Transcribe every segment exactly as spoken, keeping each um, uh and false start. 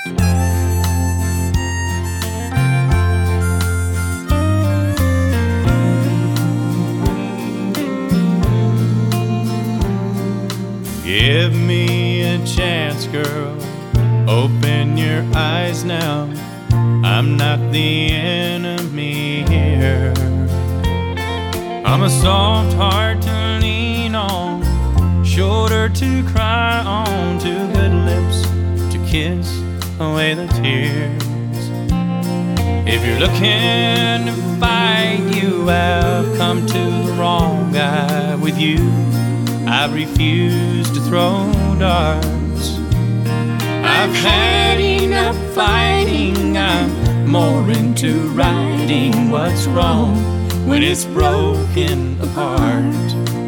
Give me a chance, girl. Open your eyes now. I'm not the enemy here. I'm a soft heart to lean on, shoulder to cry on, two good lips to kiss away the tears. If you're looking to fight, you have come to the wrong guy. With you, I refuse to throw darts. I've had enough fighting. I'm more into righting what's wrong when it's broken apart.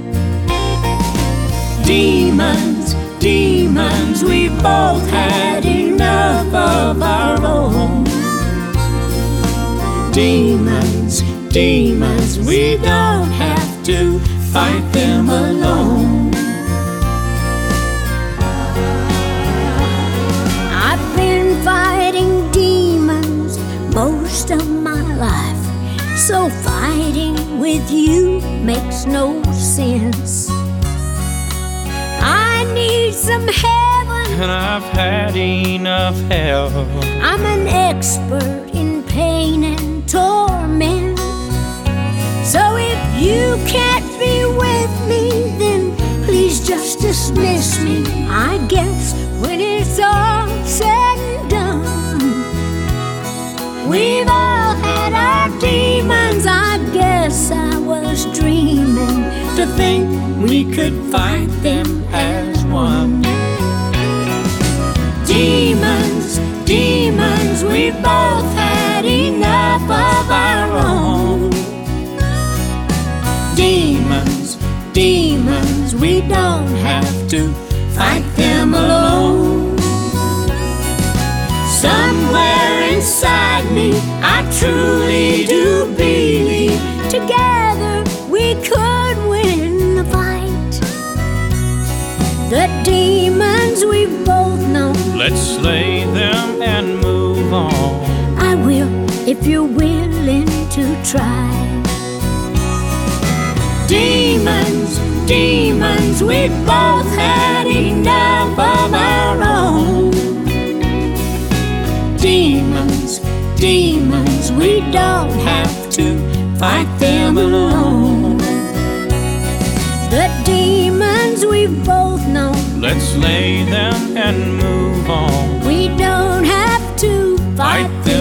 Demons, demons, we've both had enough of our own. Demons, demons, we don't have to fight them alone. I've been fighting demons most of my life, so fighting with you makes no sense. I need some heaven, And I've had enough hell. I'm an expert in pain and torment. So if you can't be with me, then please just dismiss me. I guess when it's all said and done, we've all had our demons. I guess I was dreaming To think we could fight them as one. demons, demons, we've both had enough of our own. Demons, Demons, we don't have to fight them alone. Somewhere inside me, I truly do believe together we could win the fight. The demons we've both known, let's slay them and move on. I will if you're willing to try. Demons, demons, we've both had enough of our own. Demons, demons, we don't have to fight them alone. The demons we've both known, Let's slay them and move on. we don't have to fight Fight them